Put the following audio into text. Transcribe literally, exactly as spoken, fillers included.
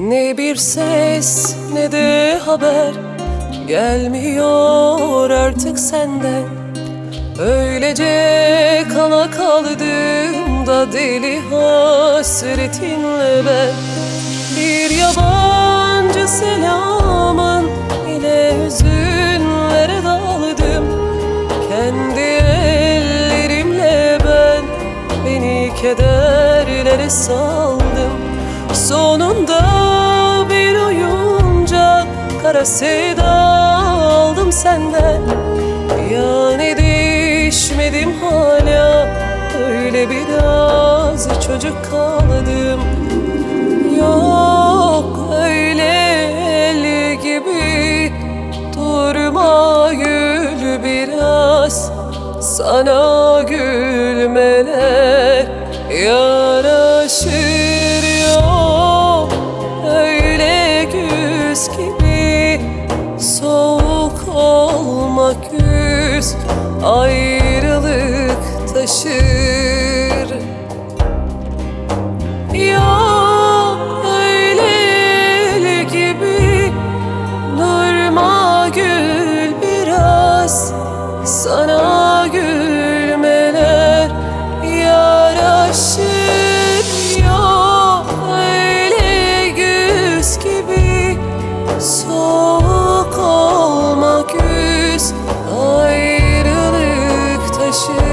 Ne bir ses ne de haber gelmiyor artık senden. Öylece kala kaldım da deli hasretinle ben. Bir yabancı selamın ile hüzünlere daldım. Kendi ellerimle ben beni kederlere saldım. Sonunda bir oyuncak kara sevda aldım senden. Yani değişmedim hala, öyle biraz çocuk kaldım. Yok öyle el gibi durma, gül biraz. Sana gülmeler yaraşır. Yok öyle güz gibi soğuk olmak, yüz ayrılık taşır. Yok öyle el gibi durma, gül biraz. Sana gülmeler yaraşır. Yok öyle güz gibi soğuk olmak, yüz ayrılık taşır.